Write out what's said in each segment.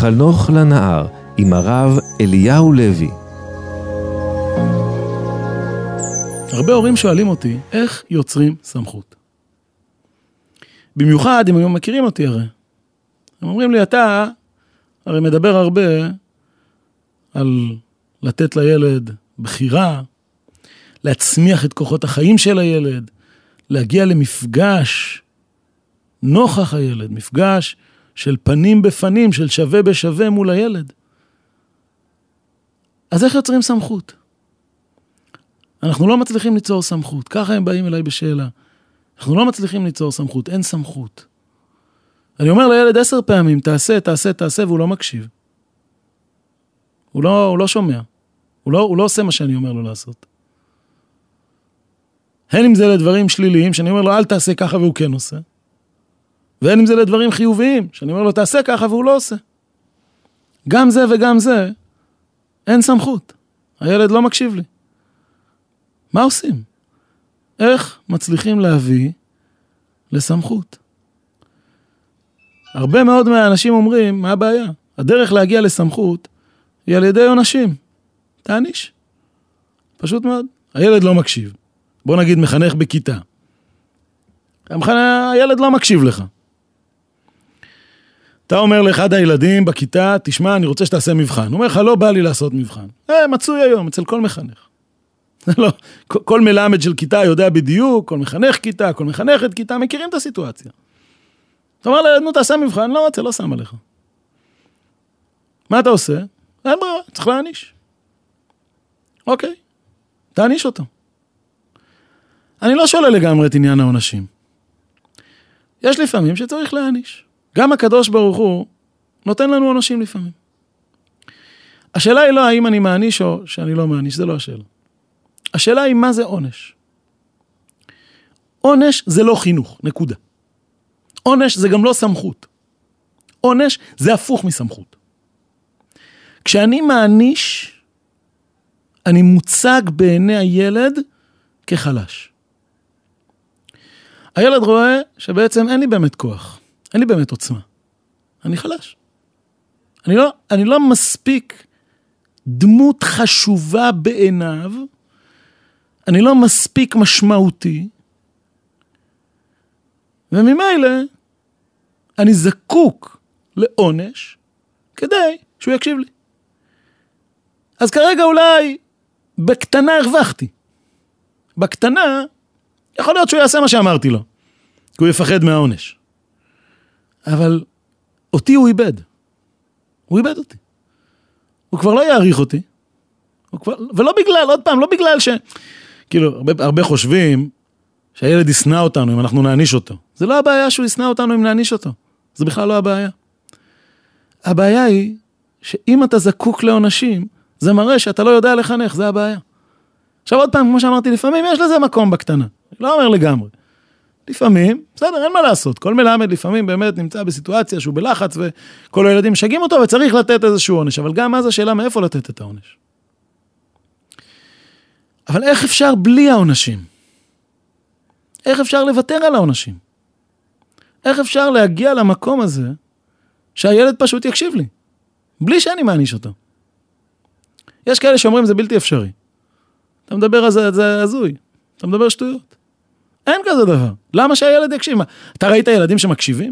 חנוך לנהר עם הרב אליהו לוי. הרבה הורים שואלים אותי, איך יוצרים סמכות? במיוחד אם הם מכירים אותי הרי. הם אומרים לי, אתה הרי מדבר הרבה על לתת לילד בחירה, להצמיח את כוחות החיים של הילד, להגיע למפגש נוכח הילד, מפגש של פנים בפנים, של שווה בשווה מול הילד. אז איך יוצרים סמכות? אנחנו לא מצליחים ליצור סמכות. ככה הם באים אליי בשאלה. אנחנו לא מצליחים ליצור סמכות, אין סמכות. אני אומר לילד 10 פעמים, תעשה, והוא לא מקשיב. הוא לא שומע. הוא לא עושה מה שאני אומר לו לעשות. הן אם זה לדברים שליליים, שאני אומר לו, אל תעשה ככה והוא כן עושה. והן אם זה לדברים חיוביים, שאני אומר לו, תעשה ככה והוא לא עושה. גם זה וגם זה, אין סמכות. הילד לא מקשיב לי. מה עושים? איך מצליחים להביא לסמכות? הרבה מאוד מהאנשים אומרים, מה הבעיה? הדרך להגיע לסמכות היא על ידי עונשים. תעניש. פשוט מאוד. הילד לא מקשיב. בוא נגיד מחנך בכיתה. הילד לא מקשיב לך. אתה אומר לאחד הילדים בכיתה, תשמע, אני רוצה שתעשה מבחן. הוא אומר לך, לא בא לי לעשות מבחן. מצוי היום, אצל כל מחנך. לא, כל מלמד של כיתה יודע בדיוק, כל מחנך כיתה, כל מחנכת כיתה, מכירים את הסיטואציה. אתה אומר לילד, נו, תעשה מבחן, לא רוצה, לא שם עליך. מה אתה עושה? אין ברירה, צריך להעניש. אוקיי, תעניש אותו. אני לא שולל לגמרי את עניין העונשים. יש לפעמים שצריך להעניש. גם הקדוש ברוך הוא נותן לנו עונשים לפעמים. השאלה היא לא האם אני מעניש או שאני לא מעניש, זה לא השאלה. השאלה היא מה זה עונש. עונש זה לא חינוך, נקודה. עונש זה גם לא סמכות. עונש זה הפוך מסמכות. כשאני מעניש, אני מוצג בעיני הילד כחלש. הילד רואה שבעצם אין לי באמת כוח, אין לי באמת עוצמה. אני חלש. אני לא מספיק דמות חשובה בעיניו, אני לא מספיק משמעותי, וממילא אני זקוק לעונש כדי שהוא יקשיב לי. אז כרגע אולי בקטנה הרווחתי. בקטנה יכול להיות שהוא יעשה מה שאמרתי לו, כי הוא יפחד מהעונש. אבל אותי הוא איבד. הוא איבד אותי. הוא כבר לא יעריך אותי. ולא בגלל, עוד פעם, לא בגלל כאילו, הרבה חושבים שהילד ישנא אותנו אם אנחנו נעניש אותו. זה לא הבעיה שהוא ישנא אותנו אם נעניש אותו. זה בכלל לא הבעיה. הבעיה היא שאם אתה זקוק לעונשים, זה מראה שאתה לא יודע לחנך, זה הבעיה. עכשיו עוד פעם, כמו שאמרתי, לפעמים יש לזה מקום בקטנה. אני לא אומר לגמרי. לפעמים, בסדר, אין מה לעשות. כל מלמד לפעמים באמת נמצא בסיטואציה שהוא בלחץ, וכל הילדים משגעים אותו, וצריך לתת איזשהו עונש. אבל גם אז השאלה מאיפה לתת את העונש. אבל איך אפשר בלי העונשים? איך אפשר לוותר על העונשים? איך אפשר להגיע למקום הזה, שהילד פשוט יקשיב לי, בלי שאני מעניש אותו? יש כאלה שאומרים, זה בלתי אפשרי. אתה מדבר על זה הזוי. אתה מדבר שטויות. אין כזה דבר. למה שהילד יקשיב? אתה ראית ילדים שמקשיבים?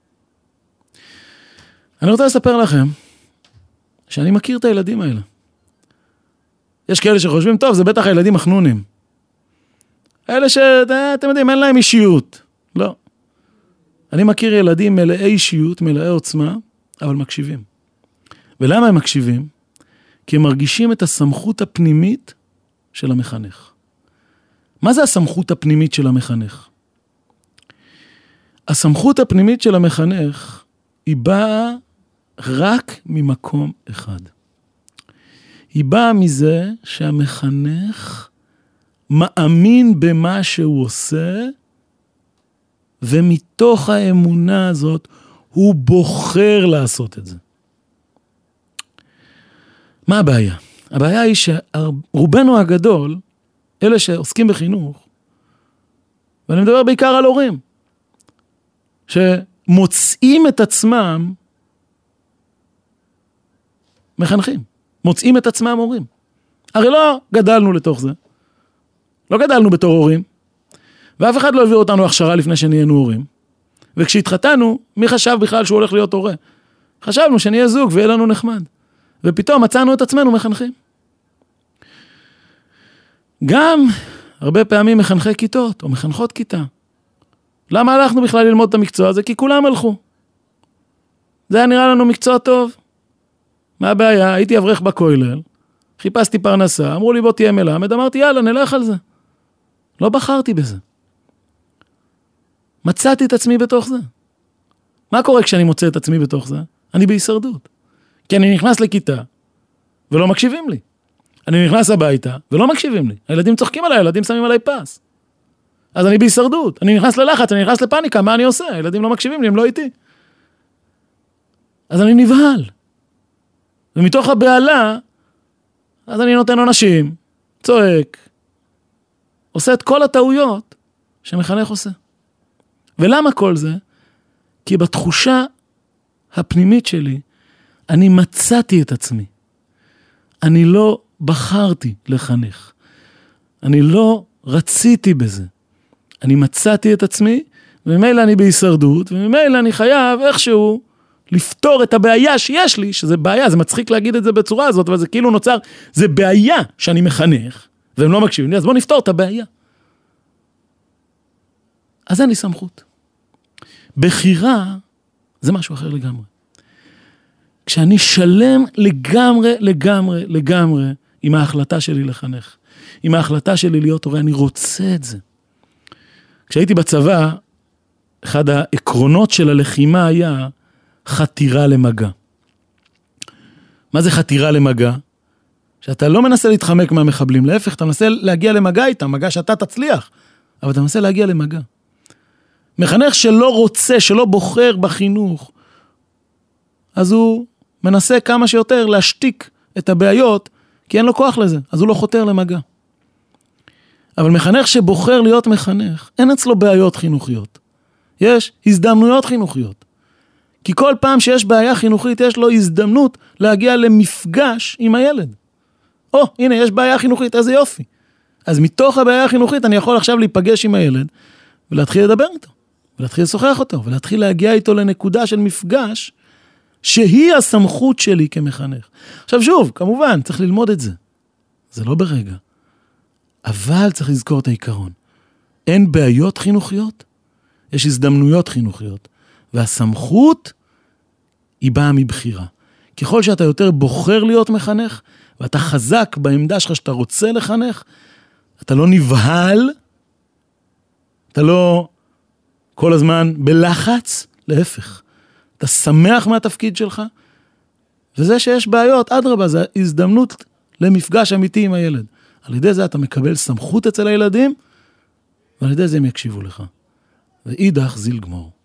אני רוצה לספר לכם, שאני מכיר את הילדים האלה. יש כאלה שחושבים, טוב, זה בטח הילדים החנונים. אלה שאתם יודעים, אין להם אישיות. לא. אני מכיר ילדים מלאי אישיות, מלאי עוצמה, אבל מקשיבים. ולמה הם מקשיבים? כי הם מרגישים את הסמכות הפנימית של המחנך. מה זה הסמכות הפנימית של המחנך? הסמכות הפנימית של המחנך היא באה רק ממקום אחד. היא באה מזה שהמחנך מאמין במה שהוא עושה, ומתוך האמונה הזאת הוא בוחר לעשות את זה. מה הבעיה? הבעיה היא שרובנו הגדול, אלה שעוסקים בחינוך, ואני מדבר בעיקר על הורים, שמוצאים את עצמם מחנכים, מוצאים את עצמם הורים. הרי לא גדלנו לתוך זה, לא גדלנו בתור הורים, ואף אחד לא הביא אותנו הכשרה לפני שנהיינו הורים, וכשהתחתנו, מי חשב בכלל שהוא הולך להיות הורה? חשבנו שנהיה זוג ויהיה לנו נחמד, ופתאום מצאנו את עצמנו מחנכים. גם הרבה פעמים מחנכי כיתות, או מחנכות כיתה. למה הלכנו בכלל ללמוד את המקצוע הזה? כי כולם הלכו. זה היה נראה לנו מקצוע טוב. מה הבעיה? הייתי אברך בכולל, חיפשתי פרנסה, אמרו לי בוא תהיה מלמד, אמרתי יאללה נלך על זה. לא בחרתי בזה. מצאתי את עצמי בתוך זה. מה קורה כשאני מוצא את עצמי בתוך זה? אני בהישרדות. כי אני נכנס לכיתה, ולא מקשיבים לי. אני נכנס הביתה, ולא מקשיבים לי. הילדים צוחקים עליי, הילדים שמים עליי פס. אז אני בהישרדות. אני נכנס ללחץ, אני נכנס לפאניקה, מה אני עושה? הילדים לא מקשיבים לי, הם לא איתי. אז אני נבהל. ומתוך הבעלה, אז אני נותן עונשים, צועק, עושה את כל הטעויות שמחנך עושה. ולמה כל זה? כי בתחושה הפנימית שלי, אני מצאתי את עצמי. אני לא בחרתי לחנך. אני לא רציתי בזה. אני מצאתי את עצמי, וממילא אני בהישרדות, וממילא אני חייב איכשהו לפתור את הבעיה שיש לי, שזה בעיה, זה מצחיק להגיד את זה בצורה הזאת, אבל זה כאילו נוצר, זה בעיה שאני מחנך, והם לא מקשיבים לי, אז בוא נפתור את הבעיה. אז אין לי סמכות. בחירה זה משהו אחר לגמרי. כשאני שלם לגמרי עם ההחלטה שלי לחנך, עם ההחלטה שלי להיות הורה, אני רוצה את זה. כשהייתי בצבא, אחד העקרונות של הלחימה היה חתירה למגע. מה זה חתירה למגע? שאתה לא מנסה להתחמק מהמחבלים, להפך, אתה מנסה להגיע למגע איתם, מגע שאתה תצליח, אבל אתה מנסה להגיע למגע. מחנך שלא רוצה, שלא בוחר בחינוך, אז הוא מנסה כמה שיותר להשתיק את הבעיות, כי אין לו כוח לזה, אז הוא לא חותר למגע. אבל מחנך שבוחר להיות מחנך, אין אצלו בעיות חינוכיות. יש הזדמנויות חינוכיות. כי כל פעם שיש בעיה חינוכית, יש לו הזדמנות להגיע למפגש עם הילד. הנה, יש בעיה חינוכית, איזה יופי. אז מתוך הבעיה החינוכית, אני יכול עכשיו להיפגש עם הילד, ולהתחיל לדבר איתו, ולהתחיל לשוחח אותו, ולהתחיל להגיע איתו לנקודה של מפגש, שהיא הסמכות שלי כמחנך. עכשיו שוב, כמובן, צריך ללמוד את זה. זה לא ברגע. אבל צריך לזכור את העיקרון. אין בעיות חינוכיות, יש הזדמנויות חינוכיות. והסמכות היא באה מבחירה. ככל שאתה יותר בוחר להיות מחנך, ואתה חזק בעמדה שלך שאתה רוצה לחנך, אתה לא נבהל, אתה לא כל הזמן בלחץ, להפך. אתה שמח מהתפקיד שלך, וזה שיש בעיות, אדרבה, זה הזדמנות למפגש אמיתי עם הילד. על ידי זה אתה מקבל סמכות אצל הילדים, ועל ידי זה הם יקשיבו לך. ואידך זיל גמור.